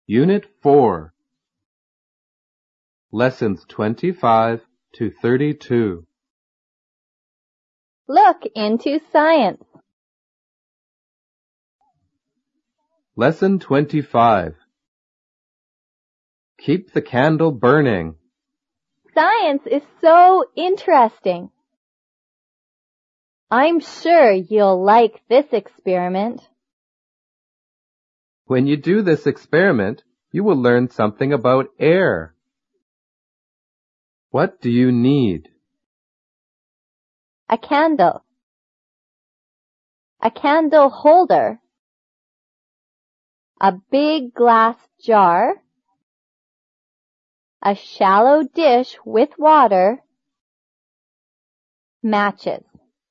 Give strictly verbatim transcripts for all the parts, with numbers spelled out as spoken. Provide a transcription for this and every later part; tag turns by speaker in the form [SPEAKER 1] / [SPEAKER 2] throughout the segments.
[SPEAKER 1] Unit four. Lessons twenty-five to thirty-two.
[SPEAKER 2] Look into science.
[SPEAKER 1] Lesson twenty-five. Keep the candle burning.
[SPEAKER 2] Science is so interesting. I'm sure you'll like this experiment.
[SPEAKER 1] When you do this experiment, you will learn something about air. What do you need?
[SPEAKER 2] A candle. A candle holder. A big glass jar. A shallow dish with water. Matches.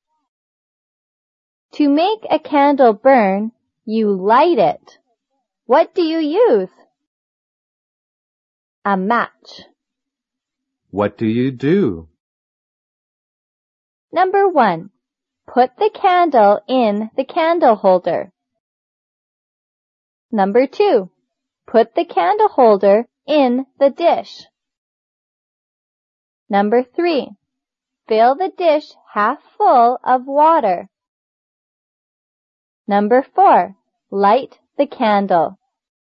[SPEAKER 2] To make a candle burn, you light it. What do you use? A match.
[SPEAKER 1] What do you do?
[SPEAKER 2] Number one, put the candle in the candle holder. Number two, put the candle holder in the dish. Number three, fill the dish half full of water. Number four, light the candle.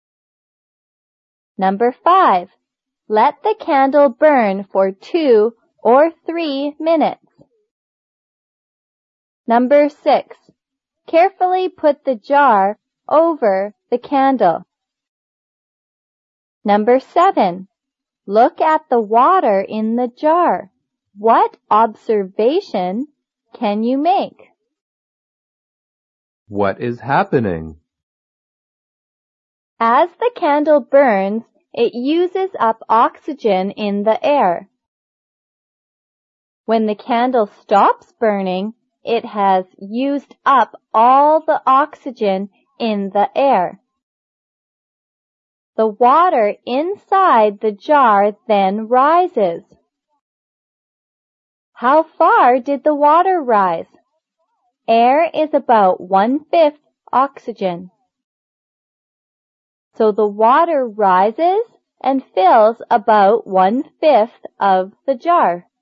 [SPEAKER 2] Number five, let the candle burn for two or three minutes. Number six, carefully put the jar over the candle. Number seven, look at the water in the jar. What observation can you make?
[SPEAKER 1] What is happening?
[SPEAKER 2] As the candle burns, it uses up oxygen in the air. When the candle stops burning, it has used up all the oxygen in the air. The water inside the jar then rises. How far did the water rise? Air is about one-fifth oxygen. So the water rises and fills about one-fifth of the jar.